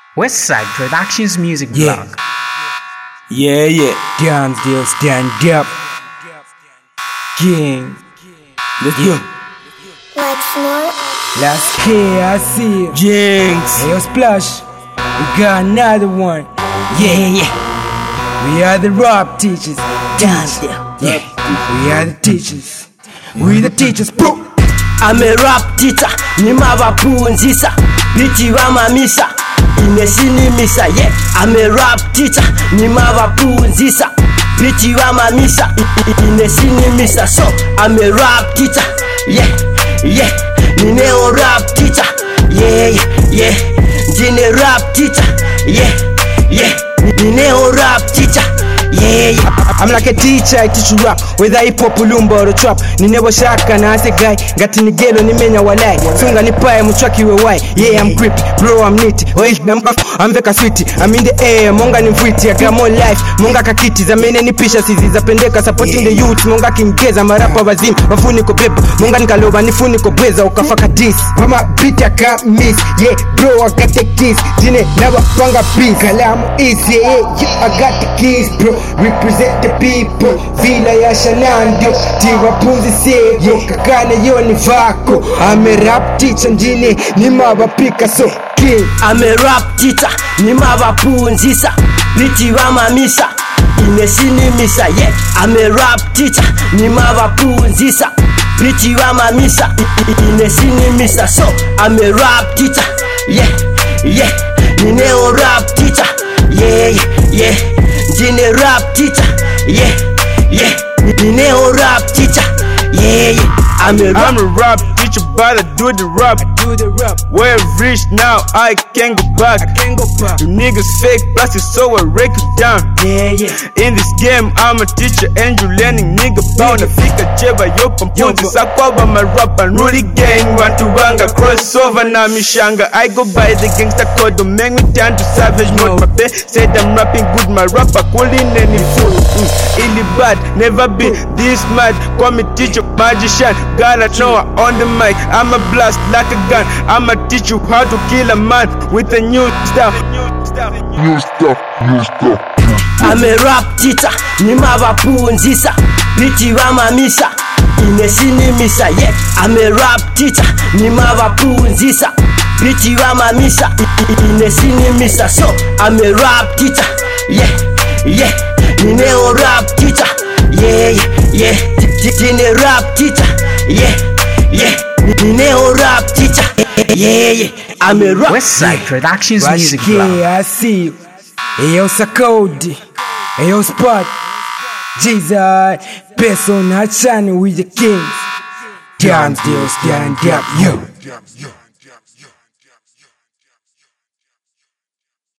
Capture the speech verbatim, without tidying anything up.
Westside Productions Music Yeah. Blog. Yeah, yeah. Guns still stand up. King. Let's go. What's more? Last K, I see you. Jinx. Hey, yo, Splash. We got another one. Yeah, yeah. We are the rap teachers. Dance still. Yeah. We are the teachers. We the teachers, bro. I'm a rap teacher, nimabapunzisa, biti bamamisa, inesinimisa, yeah. I'm a rap teacher, nimabapunzisa, biti bamamisa, inesinimisa. So I'm a rap teacher, yeah, yeah. Nineo rap teacher, yeah, yeah. Jine rap teacher, yeah, yeah. Nineo rap teacher, yeah, yeah. I'm like a teacher, I teach you rap, whether hip hop, lumba or trap. Ni never shaka na ase guy, ngati ni gelo ni menya walai. Sunga ni pae mchwaki we why. Yeah, I'm grippy, bro, I'm neat. Oi, I'm veka sweetie. I'm in the air, monga ni mfiti. I got more life, monga kakiti. Zamene ni pisha sizi za pendeka, supporting the youth. Monga kingeza, marapa wazim, wafuni ko pepa. Monga nikaloba, nifuni ko bweza, ukafaka dis. Mama beat I can't miss, yeah, bro, I got the keys. Jine, never panga peace. Kalamu easy, yeah, yeah, I got the keys, bro. Represent the people, vila ya shanandio. Tiwa punzi seyo, kakana yo ni vako. I'm a rap teacher, njine, ni maba Picasso. King. I'm a rap teacher, nimabapunzisa, biti bamamisa, inesinimisa, yeah. I'm a rap teacher, nimabapunzisa, biti bamamisa, inesinimisa. So I'm a rap teacher, yeah, yeah. Nineo rap teacher, yeah, yeah. Jine rap teacher, yeah, yeah. Nineo rap teacher, yeah, yeah. I'm a rap I'm a rap teacher, but I do the rap. Do the rap, We're rich now, I can't go back. can't go back. You niggas fake plastic, so I break it down. Yeah, yeah. In this game, I'm a teacher and you learning, nigga. Bound to fika cheba yo pampunzi sakwaba my rap and really gang want to wanga crossover na mishanga. I go by the gangster code, don't make me turn to savage mode. My best said I'm rapping good, my rapper calling any fool. Mm, illy bad, never been this mad. Call me teacher, magician. Gotta know on the mic, I'm a blast like a gun. I'ma teach you how to kill a man with a new style. New stuff, new stuff. I'm a rap teacher, nimabapunzisa, biti bamamisa, inesinimisa, yeah. I'm a rap teacher, nimabapunzisa, biti bamamisa, inesinimisa. So I'm a rap teacher, yeah, yeah. Nineo rap teacher, yeah, yeah, yeah. Jine rap teacher, yeah, yeah. Nineo rap teacher, yeah, yeah. I'm a rap. Westside Productions Music Washke, Blog. I see you. Hey, yo, Sakodi. Hey, yo, Spot. Jesus. Peso na chani with the kings. Can't still stand up, yo.